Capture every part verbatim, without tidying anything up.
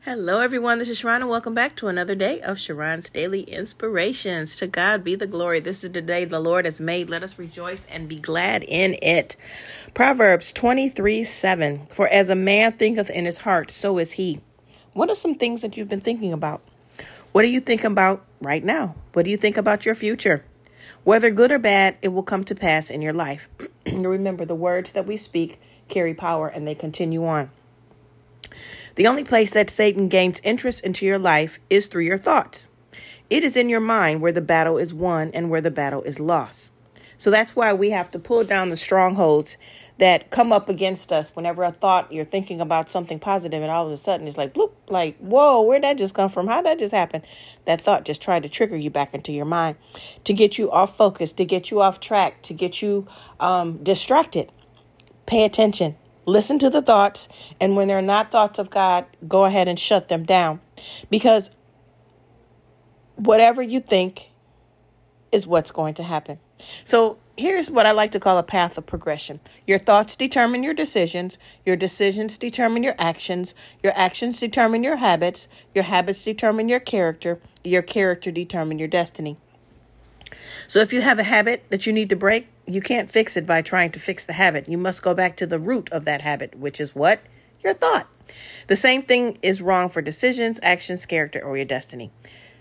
Hello, everyone. This is Sharon, and welcome back to another day of Sharon's Daily Inspirations. To God be the glory. This is the day the Lord has made. Let us rejoice and be glad in it. Proverbs twenty-three seven. For as a man thinketh in his heart, so is he. What are some things that you've been thinking about? What are you thinking about right now? What do you think about your future? Whether good or bad, it will come to pass in your life. Remember, the words that we speak carry power, and they continue on. The only place that Satan gains interest into your life is through your thoughts. It is in your mind where the battle is won and where the battle is lost. So that's why we have to pull down the strongholds that come up against us whenever a thought you're thinking about something positive and all of a sudden it's like, bloop, like, whoa, where'd that just come from? How'd that just happen? That thought just tried to trigger you back into your mind to get you off focus, to get you off track, to get you um, distracted. Pay attention. Listen to the thoughts, and when they're not thoughts of God, go ahead and shut them down, because whatever you think is what's going to happen. So here's what I like to call a path of progression. Your thoughts determine your decisions. Your decisions determine your actions. Your actions determine your habits. Your habits determine your character. Your character determine your destiny. So if you have a habit that you need to break, you can't fix it by trying to fix the habit. You must go back to the root of that habit, which is what? Your thought. The same thing is wrong for decisions, actions, character, or your destiny.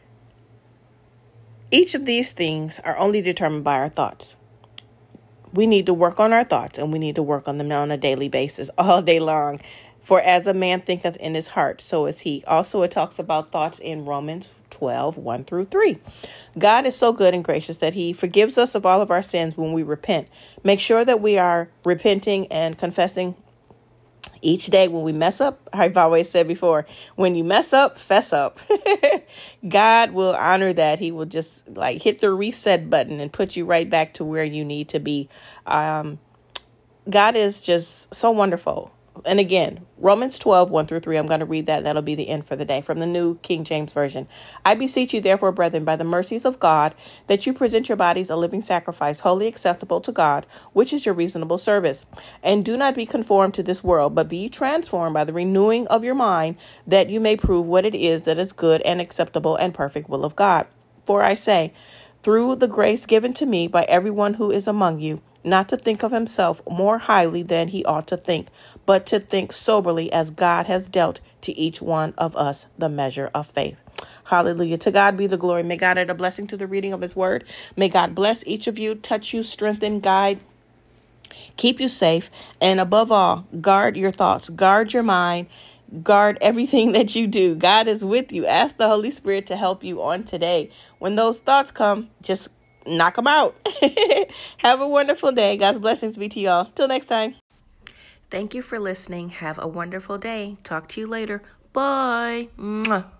Each of these things are only determined by our thoughts. We need to work on our thoughts, and we need to work on them on a daily basis, all day long. For as a man thinketh in his heart, so is he. Also, it talks about thoughts in Romans twelve, one through three. God is so good and gracious that he forgives us of all of our sins when we repent. Make sure that we are repenting and confessing each day when we mess up. I've always said before, when you mess up, fess up. God will honor that. He will just like hit the reset button and put you right back to where you need to be. Um, God is just so wonderful. And again, Romans twelve, one through three, I'm going to read that. That'll be the end for the day from the New King James Version. I beseech you, therefore, brethren, by the mercies of God, that you present your bodies a living sacrifice, wholly acceptable to God, which is your reasonable service. And do not be conformed to this world, but be transformed by the renewing of your mind, that you may prove what it is that is good and acceptable and perfect will of God. For I say, through the grace given to me by everyone who is among you, not to think of himself more highly than he ought to think, but to think soberly as God has dealt to each one of us the measure of faith. Hallelujah. To God be the glory. May God add a blessing to the reading of his word. May God bless each of you, touch you, strengthen, guide, keep you safe, and above all, guard your thoughts, guard your mind, guard everything that you do. God is with you. Ask the Holy Spirit to help you on today. When those thoughts come, just knock them out. Have a wonderful day. God's blessings be to y'all. Till next time. Thank you for listening. Have a wonderful day. Talk to you later. Bye. Mwah.